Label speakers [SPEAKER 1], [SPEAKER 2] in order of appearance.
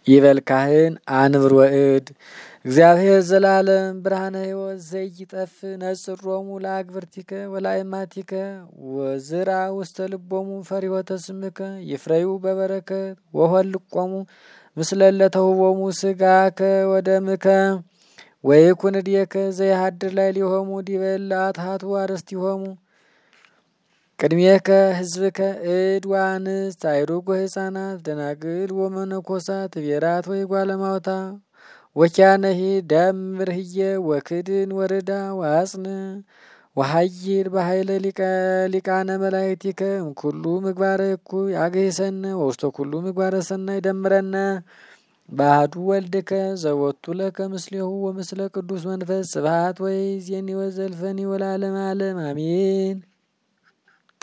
[SPEAKER 1] ይበል ካህን አንብር ወእድ እግዚአብሔር ዘላለም ብርሃነ ሕይወት ዘይጠፍ ነጽሮሙ ለአግብርቲከ ወላእማቲከ ወዝራ ውስተ ልቦሙ ፈሪሆተ ስምከ ይፍረዩ በበረከት ወሆልቆሙ ምስለ ለተውቦሙ ስጋከ ወደምከ ወይኩን እድየከ ዘይሃድር ላይ ሊሆሙ ዲበል አትሃቱ አርስቲሆሙ ቅድሜከ ህዝብከ እድ ወአንስት አይሩግ ወሕፃናት ደናግል ወመነኮሳት ብሔራት ወይ ጓለማውታ ወኪያነሂ ደምር ህየ ወክድን ወርዳ ወአጽን ወሃይር በኃይለ ሊቃነ መላእክቲከ እምኩሉ ምግባረ እኩይ አግሂሰነ ወውስተ ኩሉ ምግባረ ሰናይ ደምረነ በአሐዱ ወልድከ ዘወቱ ለከ ምስሌሁ ወምስለ ቅዱስ መንፈስ ስብሐት ወይእዜኒ ወዘልፈኒ ወለዓለመ ዓለም አሜን።